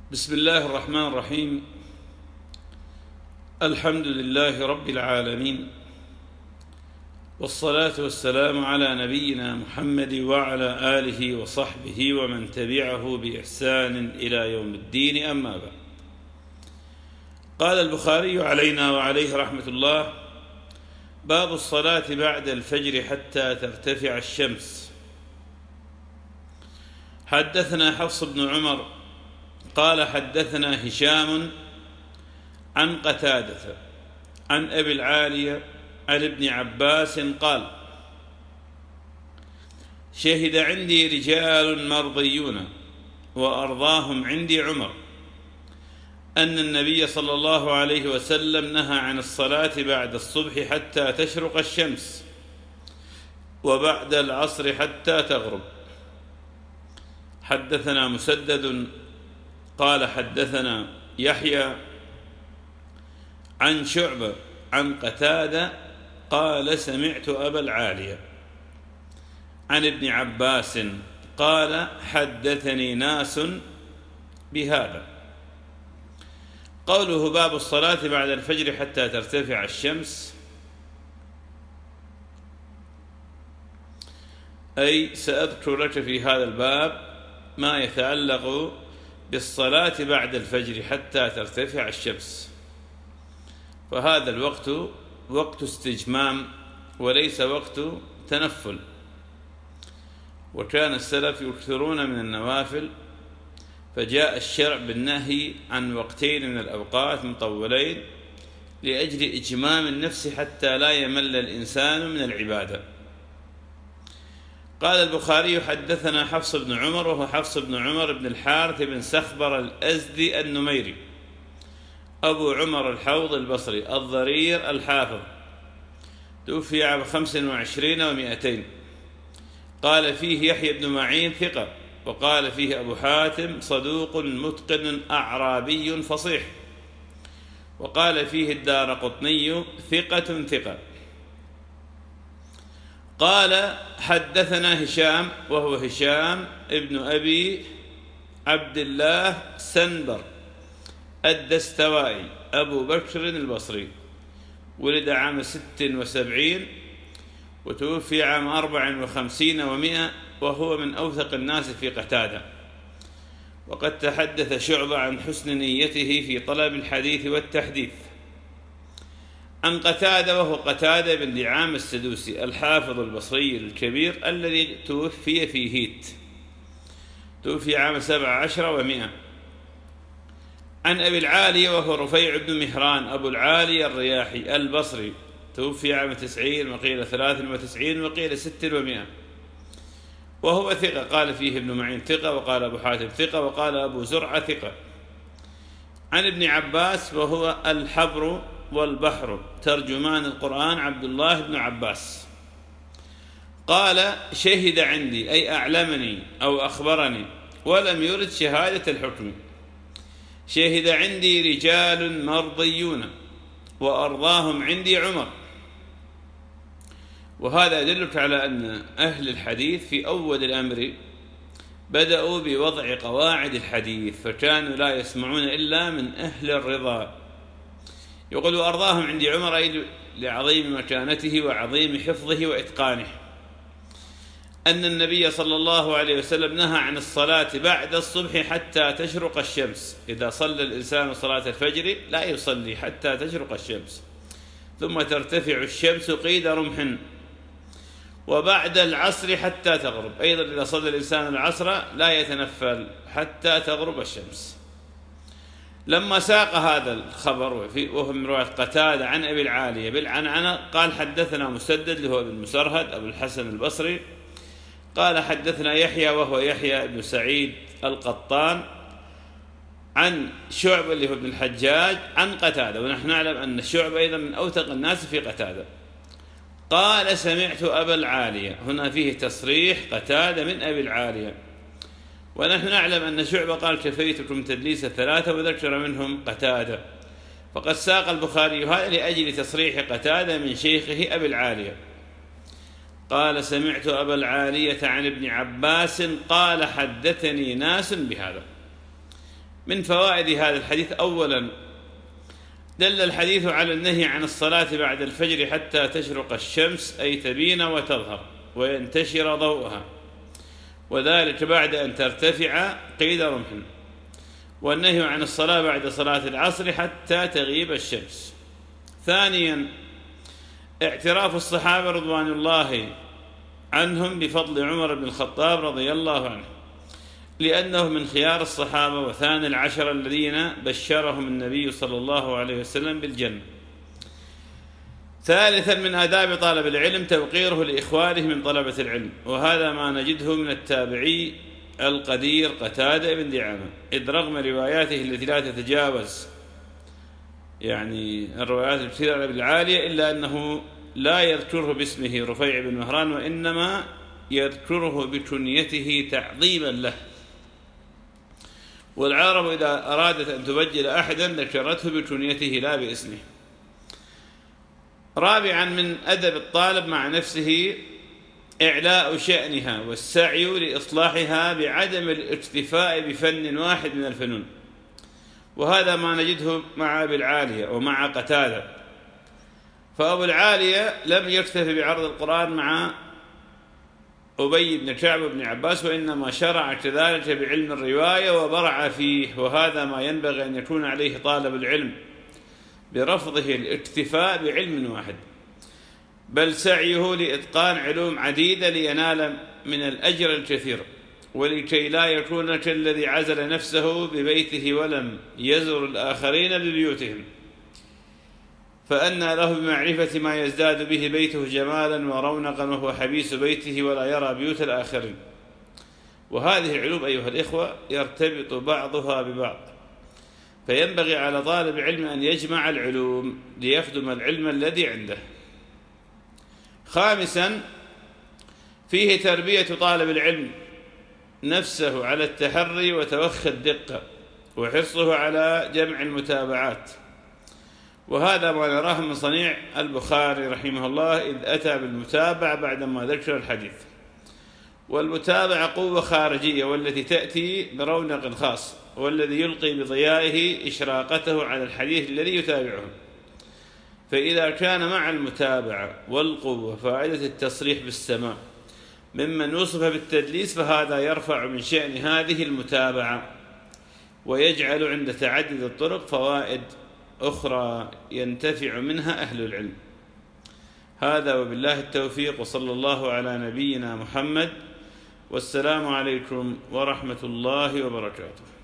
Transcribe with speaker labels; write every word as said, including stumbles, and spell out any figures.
Speaker 1: بسم الله الرحمن الرحيم. الحمد لله رب العالمين، والصلاة والسلام على نبينا محمد وعلى آله وصحبه ومن تبعه بإحسان إلى يوم الدين، أما بعد. قال البخاري علينا وعليه رحمة الله: باب الصلاة بعد الفجر حتى ترتفع الشمس. حدثنا حفص بن عمر قال حدثنا هشام عن قتادة عن أبي العالية عن ابن عباس قال: شهد عندي رجال مرضيون وأرضاهم عندي عمر أن النبي صلى الله عليه وسلم نهى عن الصلاة بعد الصبح حتى تشرق الشمس، وبعد العصر حتى تغرب. حدثنا مسدد قال حدثنا يحيى عن شعبة عن قتادة قال: سمعت أبا العالية عن ابن عباس قال: حدثني ناس بهذا. قوله باب الصلاة بعد الفجر حتى ترتفع الشمس، أي سأذكر لك في هذا الباب ما يتعلق بالصلاة بعد الفجر حتى ترتفع الشمس، فهذا الوقت وقت استجمام وليس وقت تنفل، وكان السلف يكثرون من النوافل، فجاء الشرع بالنهي عن وقتين من الأوقات مطولين لأجل إجمام النفس حتى لا يمل الإنسان من العبادة. قال البخاري: حدثنا حفص بن عمر، وهو حفص بن عمر بن الحارث بن سخبر الأزدي النميري أبو عمر الحوض البصري الضرير الحافظ، توفي عام خمس وعشرين ومائتين. قال فيه يحيى بن معين ثقة، وقال فيه أبو حاتم صدوق متقن أعرابي فصيح، وقال فيه الدارقطني ثقة ثقة. قال حدثنا هشام، وهو هشام ابن أبي عبد الله سنبر الدستوائي أبو بكر البصري، ولد عام ست وسبعين وتوفي عام أربع وخمسين ومائة، وهو من أوثق الناس في قتادة. وقد تحدث شعبة عن حسن نيته في طلب الحديث والتحديث عن قتادة، وهو قتادة بن دعامة السدوسي الحافظ البصري الكبير الذي توفي في هيت، توفي عام سبع عشر ومائة. عن أبي العالية، وهو رفيع بن مهران أبو العالية الرياحي البصري، توفي عام تسعين وقيل ثلاث وتسعين وقيل ست ومائة، وهو ثقة. قال فيه ابن معين ثقة، وقال أبو حاتم ثقة، وقال أبو زرعة ثقة. عن ابن عباس، وهو الحبر والبحر ترجمان القرآن عبد الله بن عباس، قال: شهد عندي، أي أعلمني أو أخبرني، ولم يرد شهادة الحكم. شهد عندي رجال مرضيون وأرضاهم عندي عمر. وهذا يدلك على أن أهل الحديث في أول الأمر بدأوا بوضع قواعد الحديث، فكانوا لا يسمعون إلا من أهل الرضا. يقول: وأرضاهم عندي عمر، أي لعظيم مكانته وعظيم حفظه وإتقانه، أن النبي صلى الله عليه وسلم نهى عن الصلاة بعد الصبح حتى تشرق الشمس. إذا صلى الإنسان صلاة الفجر لا يصلي حتى تشرق الشمس، ثم ترتفع الشمس قيد رمح، وبعد العصر حتى تغرب. أيضا إذا صلى الإنسان العصر لا يتنفل حتى تغرب الشمس. لما ساق هذا الخبر وهو من رواية قتادة عن أبي العالية بالعنعنة، قال: حدثنا مسدد، اللي هو ابن مسرهد أبو الحسن البصري، قال حدثنا يحيى، وهو يحيى بن سعيد القطان، عن شعبة اللي هو ابن الحجاج عن قتادة. ونحن نعلم أن شعبة أيضا من أوثق الناس في قتادة. قال: سمعت أبا العالية. هنا فيه تصريح قتادة من أبي العالية، ونحن نعلم أن شعبة قال: كفيتكم تدليس ثلاثة، وذكر منهم قتادة. فقد ساق البخاري هذا لأجل تصريح قتادة من شيخه أبي العالية. قال: سمعت أبا العالية عن ابن عباس قال: حدثني ناس بهذا. من فوائد هذا الحديث: أولا، دل الحديث على النهي عن الصلاة بعد الفجر حتى تشرق الشمس، أي تبين وتظهر وينتشر ضوءها، وذلك بعد أن ترتفع قيد رمح. والنهي عن الصلاة بعد صلاة العصر حتى تغيب الشمس. ثانيا، اعتراف الصحابة رضوان الله عنهم بفضل عمر بن الخطاب رضي الله عنه، لأنه من خيار الصحابة وثاني العشر الذين بشرهم النبي صلى الله عليه وسلم بالجنة. ثالثا، من آداب طالب العلم توقيره لإخوانه من طلبة العلم، وهذا ما نجده من التابعي القدير قتادة بن دعامة، إذ رغم رواياته التي لا تتجاوز يعني الروايات الكثيرة بالعالية، إلا أنه لا يذكره باسمه رفيع بن مهران، وإنما يذكره بكنيته تعظيما له. والعرب إذا أرادت أن تبجل أحدا ذكرته بكنيته لا باسمه. رابعا، من أدب الطالب مع نفسه إعلاء شأنها والسعي لإصلاحها بعدم الاكتفاء بفن واحد من الفنون، وهذا ما نجده مع أبي العالية ومع قتادة. فأبو العالية لم يكتفي بعرض القرآن مع أبي بن كعب بن عباس، وإنما شرع كذلك بعلم الرواية وبرع فيه، وهذا ما ينبغي أن يكون عليه طالب العلم، برفضه الاكتفاء بعلم واحد، بل سعيه لإتقان علوم عديدة لينال من الأجر الكثير، ولكي لا يكون كالذي عزل نفسه ببيته ولم يزر الآخرين ببيوتهم، فأن له بمعرفة ما يزداد به بيته جمالا ورونقا وهو حبيس بيته ولا يرى بيوت الآخرين. وهذه العلوم أيها الإخوة يرتبط بعضها ببعض، فينبغي على طالب العلم أن يجمع العلوم ليخدم العلم الذي عنده. خامسا، فيه تربية طالب العلم نفسه على التحري وتوخي الدقة وحرصه على جمع المتابعات، وهذا ما نراه من صنيع البخاري رحمه الله، إذ أتى بالمتابعة بعدما ذكر الحديث. والمتابعة قوة خارجية والتي تأتي برونق خاص، والذي يلقي بضيائه إشراقته على الحديث الذي يتابعه. فإذا كان مع المتابعة والقوة فائدة التصريح بالسماع ممن وصف بالتدليس، فهذا يرفع من شأن هذه المتابعة ويجعل عند تعدد الطرق فوائد أخرى ينتفع منها أهل العلم. هذا وبالله التوفيق، وصلى الله على نبينا محمد، والسلام عليكم ورحمة الله وبركاته.